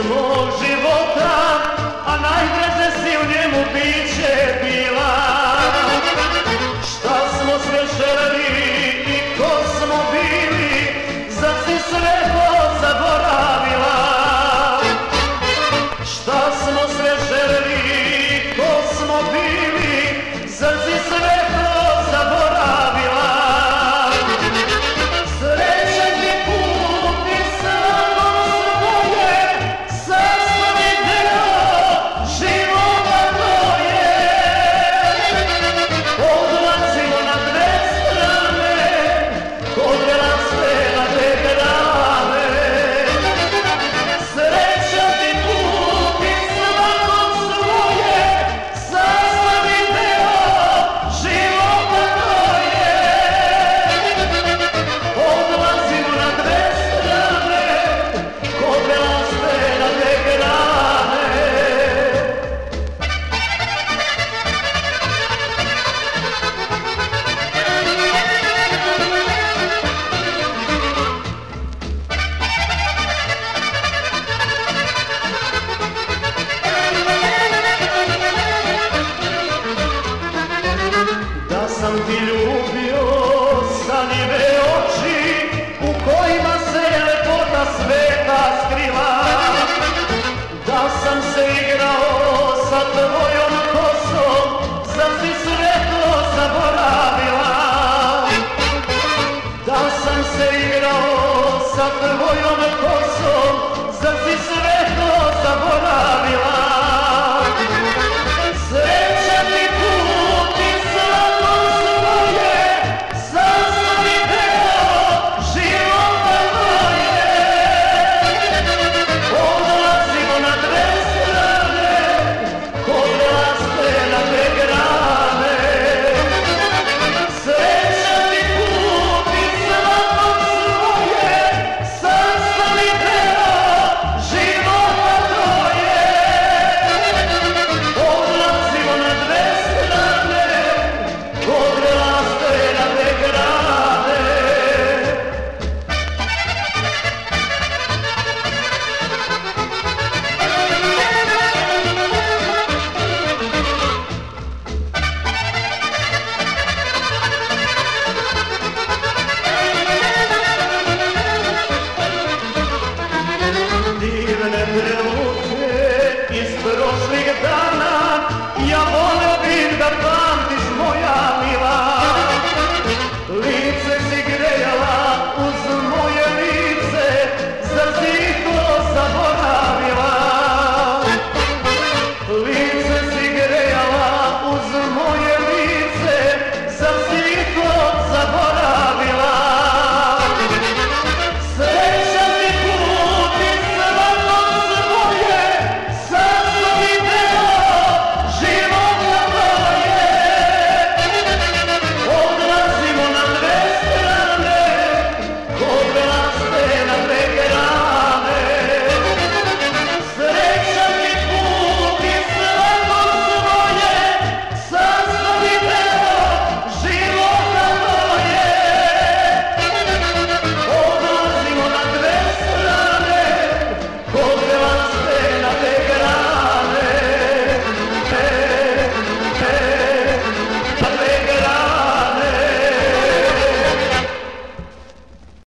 mog života, a najdraže si u njemu biće bila. Šta smo sve želeli i ko smo bili, zar si sve to zaboravila? Šta smo sve želeli i ko smo bili, zar si sve to zaboravila? Srećan ti put i svako svoje, sastavni deo života tvoje. Odlazimo na dve strane, odvela sve na te grane. Srećan ti put i svako svoje, sastavni deo života tvoje. Odlazimo na dve strane, odvela sve na te grane. Da sam ti ljubio san i